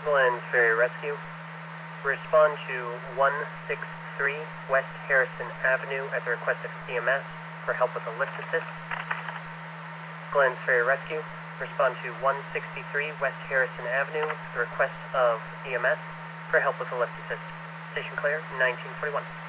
Glens Ferry Rescue. Respond to 163 West Harrison Avenue at the request of EMS for help with a lift assist. Glens Ferry Rescue. Respond to 163 West Harrison Avenue at the request of EMS for help with a lift assist. Station clear, 1941.